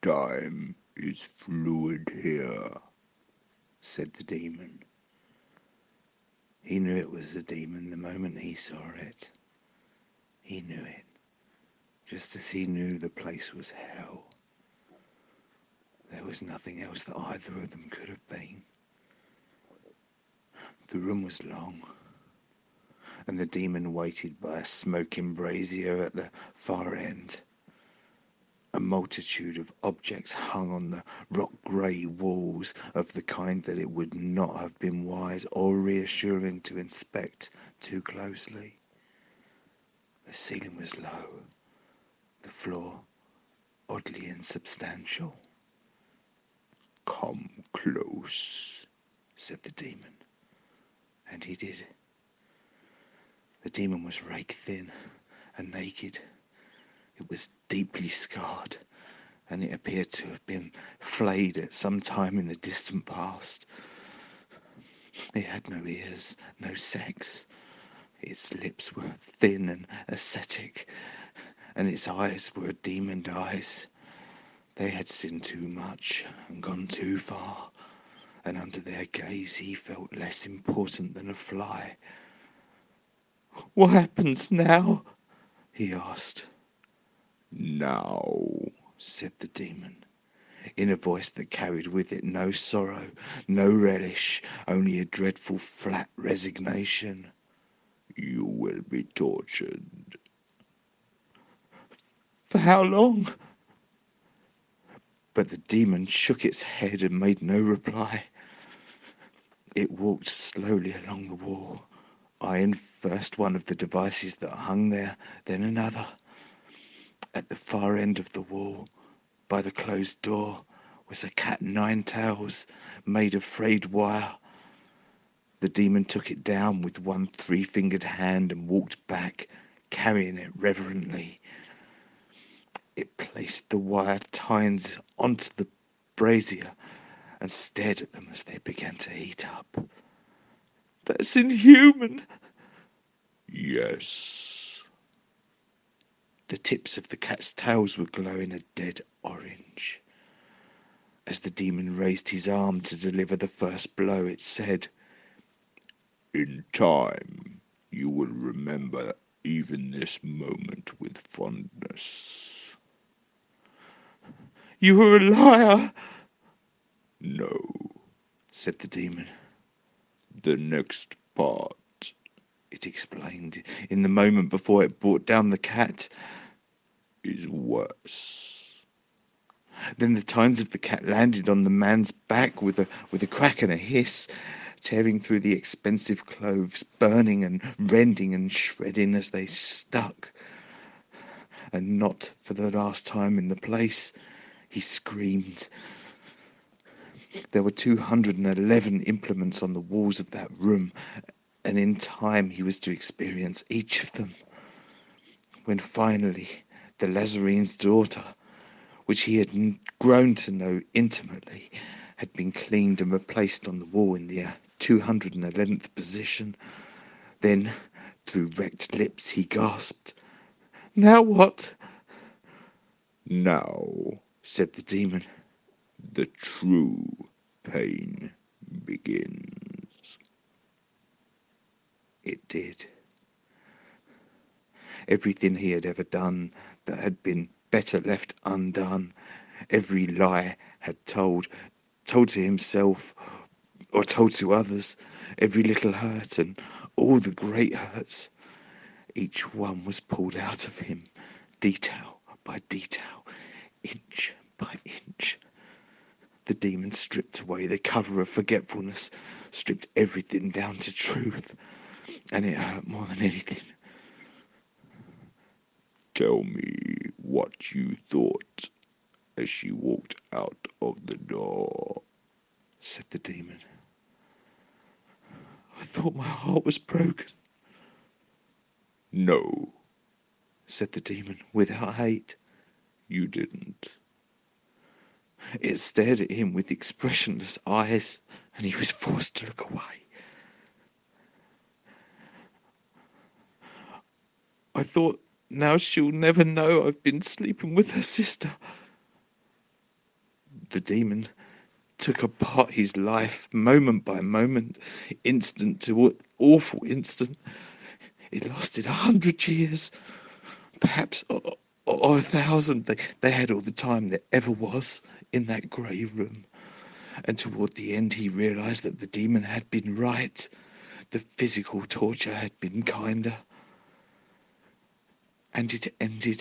Time is fluid here, said the demon. He knew it was a demon the moment he saw it. He knew it, just as he knew the place was hell. There was nothing else that either of them could have been. The room was long, and the demon waited by a smoking brazier at the far end. A multitude of objects hung on the rock-grey walls, of the kind that it would not have been wise or reassuring to inspect too closely. The ceiling was low, the floor oddly insubstantial. "Come close," said the demon, and he did. The demon was rake-thin and naked. It was deeply scarred, and it appeared to have been flayed at some time in the distant past. It had no ears, no sex. Its lips were thin and ascetic, and its eyes were demon eyes. They had sinned too much and gone too far, and under their gaze he felt less important than a fly. "What happens now?" he asked. "Now," said the demon, in a voice that carried with it no sorrow, no relish, only a dreadful flat resignation, "you will be tortured." "For how long?" But the demon shook its head and made no reply. It walked slowly along the wall, eyeing first one of the devices that hung there, then another. At the far end of the wall, by the closed door, was a cat nine tails made of frayed wire. The demon took it down with one three-fingered hand and walked back, carrying it reverently. It placed the wire tines onto the brazier and stared at them as they began to heat up. "That's inhuman." "Yes." The tips of the cat's tails were glowing a dead orange. As the demon raised his arm to deliver the first blow, it said, "In time, you will remember even this moment with fondness." "You are a liar." "No," said the demon. "The next part," it explained, in the moment before it brought down the cat, "is worse." Then the tines of the cat landed on the man's back with a crack and a hiss, tearing through the expensive clothes, burning and rending and shredding as they stuck. And not for the last time in the place, he screamed. There were 211 implements on the walls of that room, and in time he was to experience each of them. When finally the Lazarene's daughter, which he had grown to know intimately, had been cleaned and replaced on the wall in the 211th position, then, through wrecked lips, he gasped, "Now what?" "Now," said the demon, "the true pain begins." It did. Everything he had ever done that had been better left undone, every lie had told to himself or told to others, every little hurt and all the great hurts, each one was pulled out of him, detail by detail, inch by inch. The demon stripped away the cover of forgetfulness, stripped everything down to truth, and it hurt more than anything. "Tell me what you thought as she walked out of the door," said the demon. "I thought my heart was broken." "No," said the demon, without hate. "You didn't." It stared at him with expressionless eyes, and he was forced to look away. "I thought, now she'll never know I've been sleeping with her sister." The demon took apart his life moment by moment, instant to awful instant. It lasted 100 years, perhaps, or 1,000. They had all the time there ever was in that grey room. And toward the end, he realized that the demon had been right. The physical torture had been kinder. And it ended.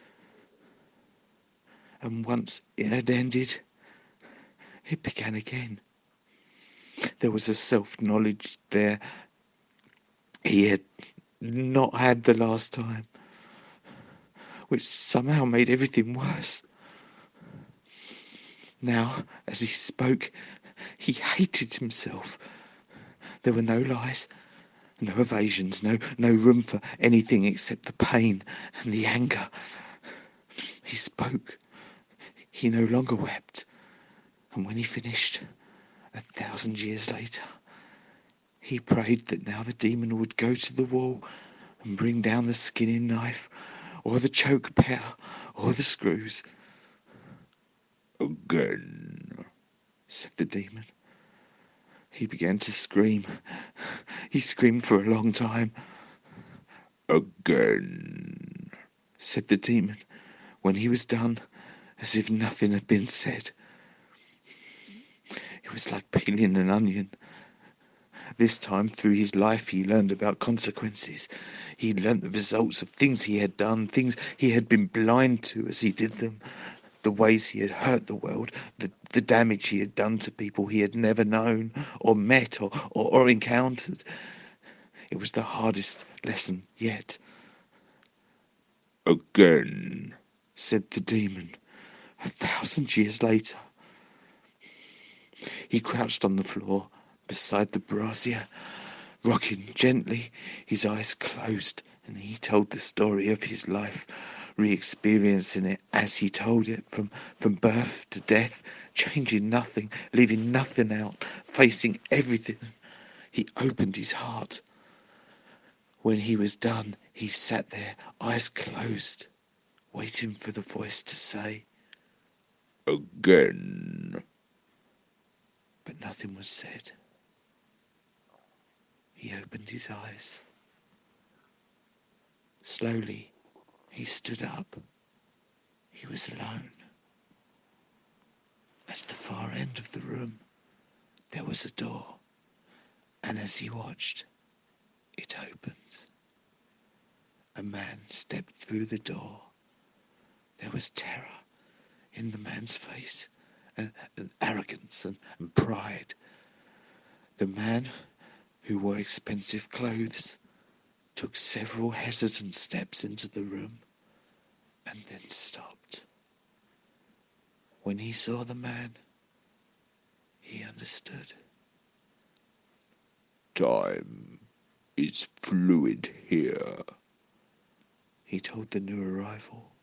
And once it had ended, it began again. There was a self-knowledge there he had not had the last time, which somehow made everything worse. Now, as he spoke, he hated himself. There were no lies, no evasions, no room for anything except the pain and the anger. He spoke. He no longer wept. And when he finished, 1,000 years later, he prayed that now the demon would go to the wall and bring down the skinning knife, or the choke pear, or the screws. Again, said the demon. He began to scream. He screamed for a long time. Again, said the demon, when he was done, as if nothing had been said. It was like peeling an onion. This time through his life he learned about consequences. He learned the results of things he had done, things he had been blind to as he did them, the ways he had hurt the world, the damage he had done to people he had never known or met or encountered. It was the hardest lesson yet. Again, said the demon, 1,000 years later. He crouched on the floor beside the brazier, rocking gently, his eyes closed, and he told the story of his life, re-experiencing it as he told it, from birth to death, changing nothing, leaving nothing out, facing everything. He opened his heart. When he was done, he sat there, eyes closed, waiting for the voice to say, again. But nothing was said. He opened his eyes. Slowly, he stood up. He was alone. At the far end of the room, there was a door, and as he watched, it opened. A man stepped through the door. There was terror in the man's face, and arrogance and pride. The man, who wore expensive clothes, took several hesitant steps into the room, and then stopped. When he saw the man, he understood. Time is fluid here, he told the new arrival.